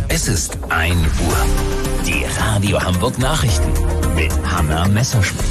Es ist 1 Uhr. Die Radio Hamburg Nachrichten mit Hanna Messerschmidt.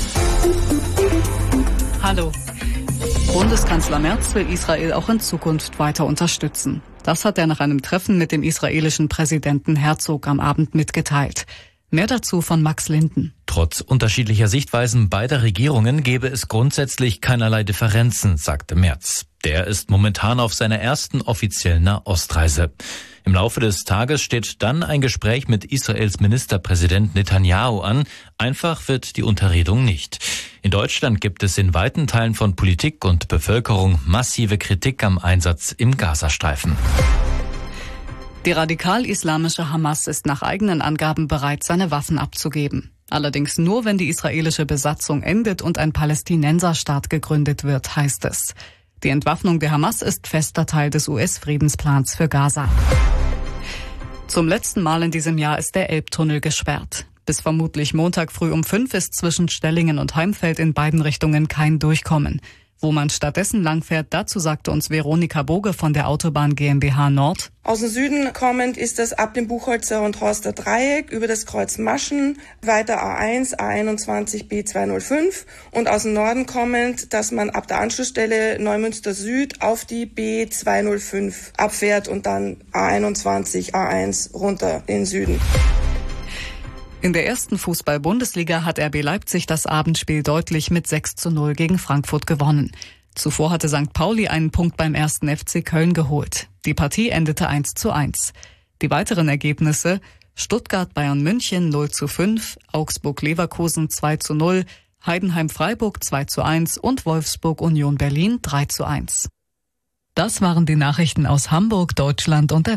Hallo. Bundeskanzler Merz will Israel auch in Zukunft weiter unterstützen. Das hat er nach einem Treffen mit dem israelischen Präsidenten Herzog am Abend mitgeteilt. Mehr dazu von Max Linden. Trotz unterschiedlicher Sichtweisen beider Regierungen gäbe es grundsätzlich keinerlei Differenzen, sagte Merz. Der ist momentan auf seiner ersten offiziellen Nahostreise. Im Laufe des Tages steht dann ein Gespräch mit Israels Ministerpräsident Netanyahu an. Einfach wird die Unterredung nicht. In Deutschland gibt es in weiten Teilen von Politik und Bevölkerung massive Kritik am Einsatz im Gazastreifen. Die radikal-islamische Hamas ist nach eigenen Angaben bereit, seine Waffen abzugeben. Allerdings nur, wenn die israelische Besatzung endet und ein Palästinenserstaat gegründet wird, heißt es. Die Entwaffnung der Hamas ist fester Teil des US-Friedensplans für Gaza. Zum letzten Mal in diesem Jahr ist der Elbtunnel gesperrt. Bis vermutlich Montag früh um 5 ist zwischen Stellingen und Heimfeld in beiden Richtungen kein Durchkommen. Wo man stattdessen langfährt, dazu sagte uns Veronika Boge von der Autobahn GmbH Nord. Aus dem Süden kommend ist das ab dem Buchholzer und Horster Dreieck über das Kreuz Maschen, weiter A1, A21, B205 und aus dem Norden kommend, dass man ab der Anschlussstelle Neumünster Süd auf die B205 abfährt und dann A21, A1 runter in den Süden. In der ersten Fußball-Bundesliga hat RB Leipzig das Abendspiel deutlich mit 6:0 gegen Frankfurt gewonnen. Zuvor hatte St. Pauli einen Punkt beim 1. FC Köln geholt. Die Partie endete 1:1. Die weiteren Ergebnisse: Stuttgart-Bayern München 0:5, Augsburg-Leverkusen 2:0, Heidenheim-Freiburg 2:1 und Wolfsburg-Union Berlin 3:1. Das waren die Nachrichten aus Hamburg, Deutschland und der